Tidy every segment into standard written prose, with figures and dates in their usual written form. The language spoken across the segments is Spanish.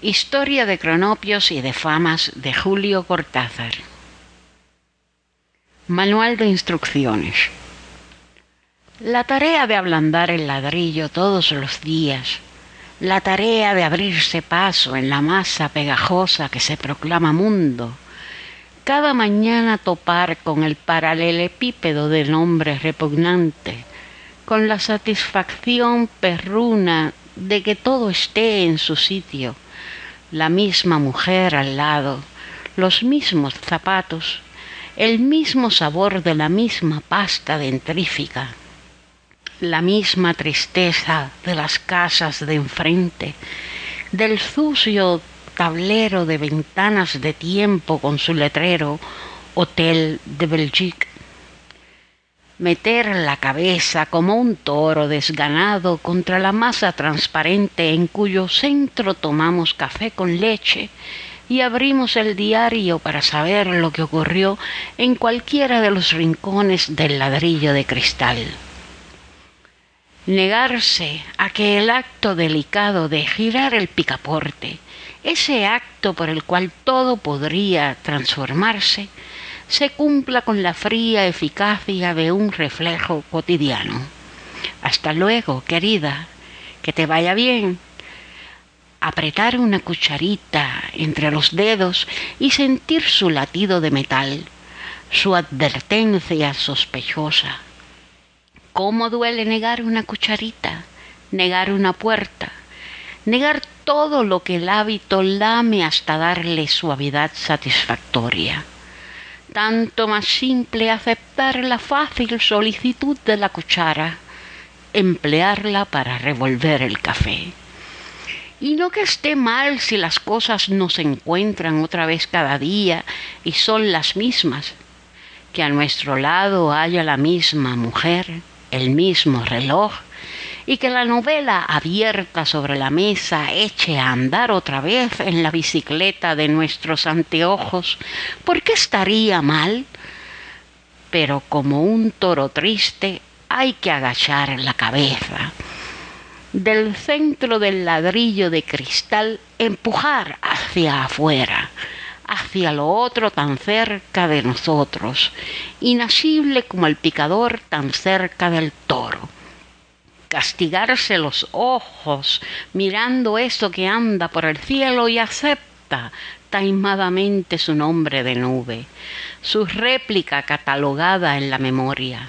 Historia de cronopios y de famas de Julio Cortázar. Manual de instrucciones. La tarea de ablandar el ladrillo todos los días, la tarea de abrirse paso en la masa pegajosa que se proclama mundo, cada mañana topar con el paralelepípedo de nombre repugnante, con la satisfacción perruna de que todo esté en su sitio, la misma mujer al lado, los mismos zapatos, el mismo sabor de la misma pasta dentrífica, la misma tristeza de las casas de enfrente, del sucio tablero de ventanas de tiempo con su letrero Hotel de Belgique. Meter la cabeza como un toro desganado contra la masa transparente en cuyo centro tomamos café con leche y abrimos el diario para saber lo que ocurrió en cualquiera de los rincones del ladrillo de cristal. Negarse a que el acto delicado de girar el picaporte, ese acto por el cual todo podría transformarse, se cumpla con la fría eficacia de un reflejo cotidiano. Hasta luego, querida, que te vaya bien. Apretar una cucharita entre los dedos y sentir su latido de metal, su advertencia sospechosa. ¿Cómo duele negar una cucharita, negar una puerta, negar todo lo que el hábito lame hasta darle suavidad satisfactoria? Tanto más simple aceptar la fácil solicitud de la cuchara, emplearla para revolver el café. Y no que esté mal si las cosas no se encuentran otra vez cada día y son las mismas, que a nuestro lado haya la misma mujer, el mismo reloj, y que la novela abierta sobre la mesa eche a andar otra vez en la bicicleta de nuestros anteojos. ¿Por qué estaría mal? Pero como un toro triste hay que agachar la cabeza. Del centro del ladrillo de cristal empujar hacia afuera, hacia lo otro tan cerca de nosotros, inasible como el picador tan cerca del toro. Castigarse los ojos mirando eso que anda por el cielo y acepta taimadamente su nombre de nube, su réplica catalogada en la memoria.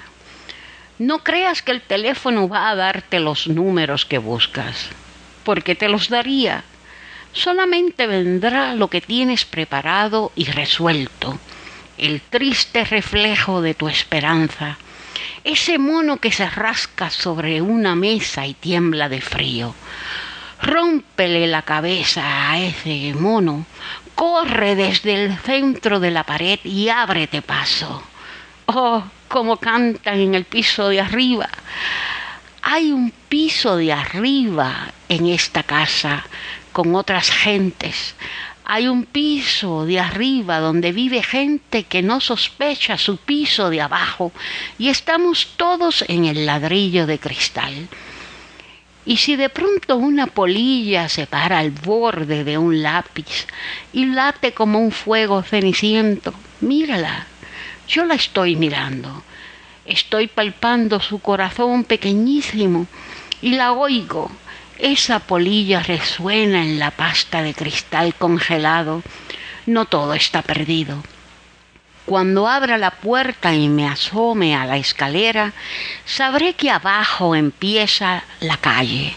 No creas que el teléfono va a darte los números que buscas, porque te los daría. Solamente vendrá lo que tienes preparado y resuelto, el triste reflejo de tu esperanza, ese mono que se rasca sobre una mesa y tiembla de frío. Rómpele la cabeza a ese mono, corre desde el centro de la pared y ábrete paso. Oh, cómo cantan en el piso de arriba. Hay un piso de arriba en esta casa con otras gentes. Hay un piso de arriba donde vive gente que no sospecha su piso de abajo y estamos todos en el ladrillo de cristal. Y si de pronto una polilla se para al borde de un lápiz y late como un fuego ceniciento, mírala, yo la estoy mirando. Estoy palpando su corazón pequeñísimo y la oigo. Esa polilla resuena en la pasta de cristal congelado. No todo está perdido. Cuando abra la puerta y me asome a la escalera, sabré que abajo empieza la calle.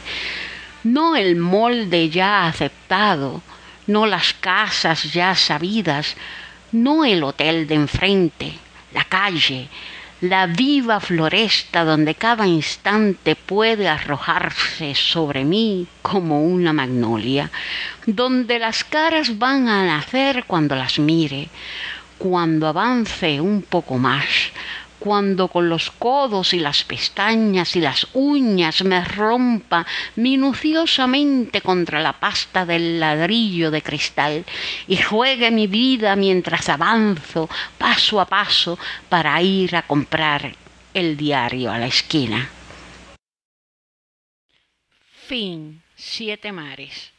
No el molde ya aceptado, no las casas ya sabidas, no el hotel de enfrente, la calle, la viva floresta donde cada instante puede arrojarse sobre mí como una magnolia, donde las caras van a nacer cuando las mire, cuando avance un poco más, cuando con los codos y las pestañas y las uñas me rompa minuciosamente contra la pasta del ladrillo de cristal y juegue mi vida mientras avanzo paso a paso para ir a comprar el diario a la esquina. Fin. 7 mares.